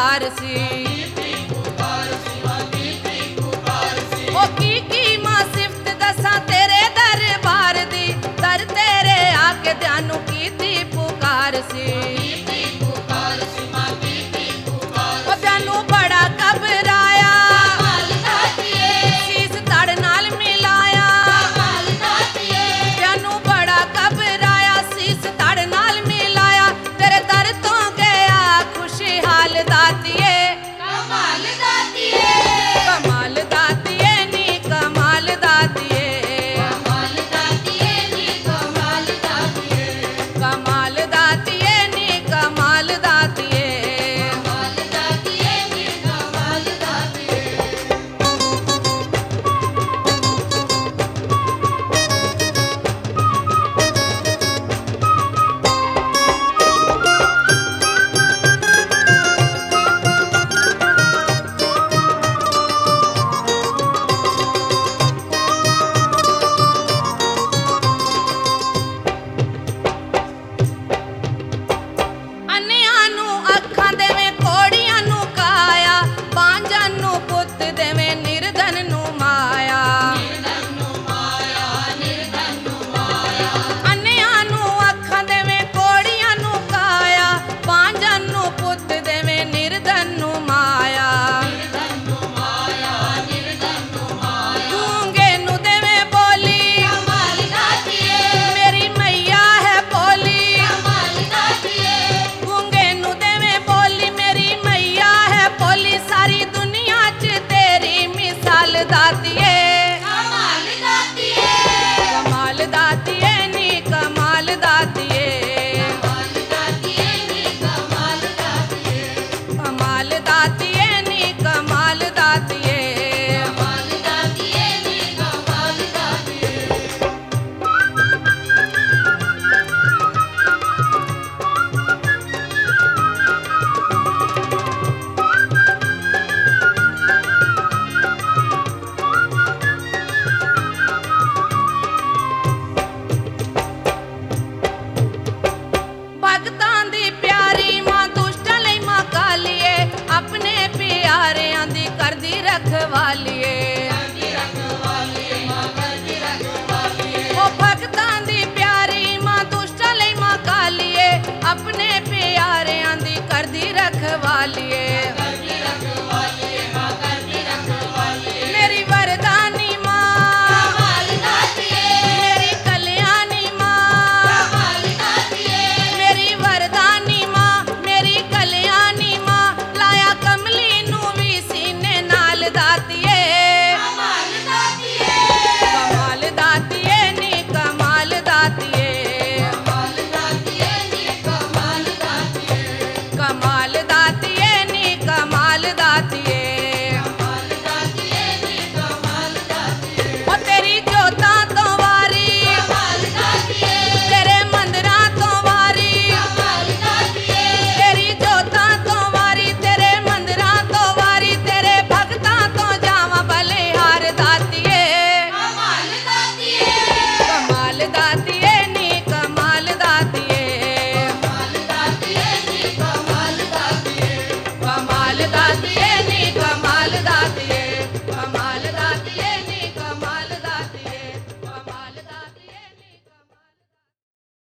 पुकार सी। ओ की मां सिफत दसा तेरे दरबार दी, दर तेरे आके ध्यानू की थी पुकार सी। ओ ध्यानू बड़ा घबराया, शीस तड़ नाल मिलाया। ध्यानू बड़ा घबराया, शीस तड़ नाल मिलाया। तेरे दर तो गया खुशहाल दातिए, कमाल दातिए, कमाल दातिए नी कमाल दातिए, कमाल दातिए नी कमाल दातिए, कमाल दातिए नी कमाल दातिए, कमाल दातिए नी कमाल दातिए। अन्नियां नू अखां देवे, कोड़ियां नू काया, बांझां नू पुੱਤ देवे, निर्धन नू माया। अन्नियां नू अखां देवे, कोड़ियां नू काया, बांझां नू पुੱਤ देवे, निर्धन नू माया। गूंगे नू देवे बोली, मेरी मैया है बोली। गूंगे नू देवे बोली, मेरी मैया है बोली। सारी दुनिया च तेरी मिसाल दातिए, कमाल दातिए, कमाल दातिए नी कमाल दातिए, कमाल दातिए नी कमाल दातिए, कमाल दातिए नी कमाल दातिए, कमाल दातिए नी कमाल दातिए। भगतां दी प्यारी मां दुष्टां लई मां कालीए, अपने प्यारियां दी करदी रखवालीए। ओ भगतां दी प्यारी मां दुष्टां लई मां कालीए, अपने प्यारियां दी करदी रखवालीए।